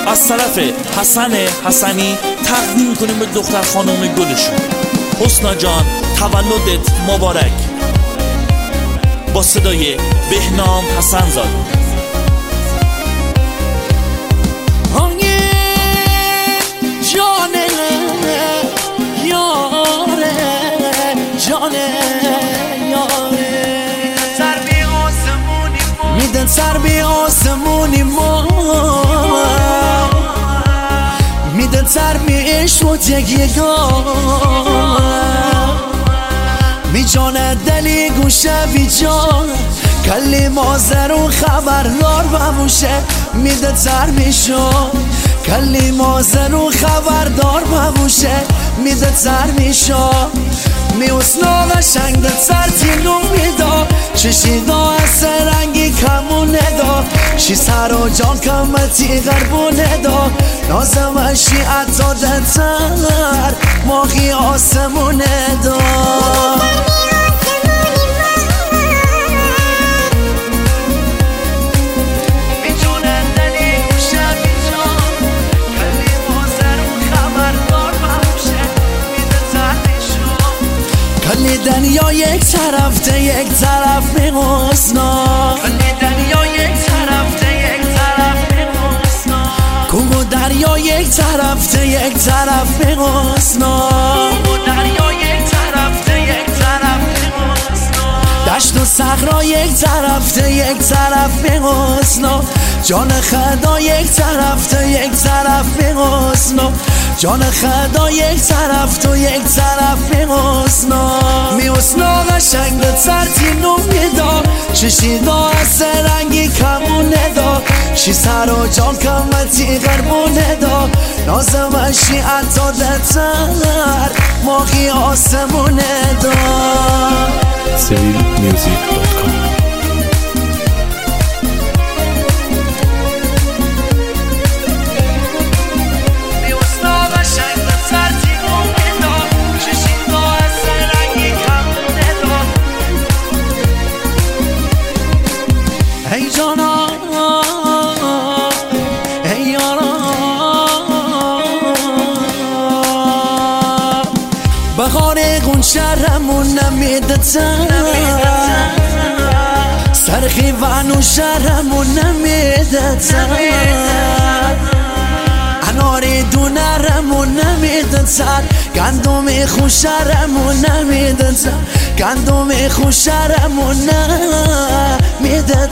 از طرف حسن حسنی تقدیم کنیم به دختر خانم گلشون. حسنا جان تولدت مبارک. با صدای بهنام حسن‌زاده. جانه یاره جانه یاره میدن سر بی آسمونی ما میدن سر بی عشق و جگیگاه می جانه دلی گوشه بی جان کلی مازرون خبردار بموشه میده سر میشون کلی مازرون خبردار بموشه میده سر میشون میوسنا قشنگ ده سر تینو میدا چشیدا از رنگی کمونه دا شی سر و جان کمتی غربونه دا نازمشی عطا ده سر ماغی آسمونه دا کلی دنیا یک طرفته یک طرف میغسنا کلی دنیا یک طرفته یک طرف میغسنا کوه و دریا یک طرفته یک طرف میغسنا کوه و دریا یک طرفته یک طرف میغسنا دشت و صحرا یک طرفته یک طرف میغسنا جان خدا یک طرفته یک طرف میغسنا جان خدا یک طرف تو یک طرف میغسنا میوسنا قشنگ ده سرتینو میدا چشیدا از رنگی کمونه دا شی سر و جان کمتی غربونه دا نازمشی عطا ده سر ماغی آسمونه دا civilmusic.com ای جانا ای یارا بخار شرمون نمیده سرخی وانو شرمون نمیده اناری دونرمون نمیده سر گندم خوشرمون نمیده گندم خوشرمون نمیده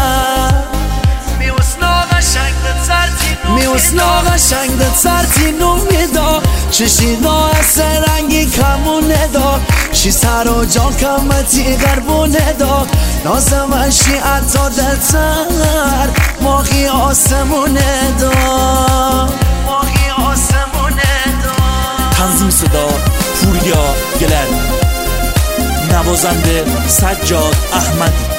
میوسنا قشنگ ده سرتینو میدا چشیدا از رنگی کمونه دا شی سر و جان کمتی غربونه دا نازمشی عطا ده سر ماغی آسمونه دا ماغی آسمونه دا تنظیم صدا پوریا گلر، نوازنده سجاد احمدی.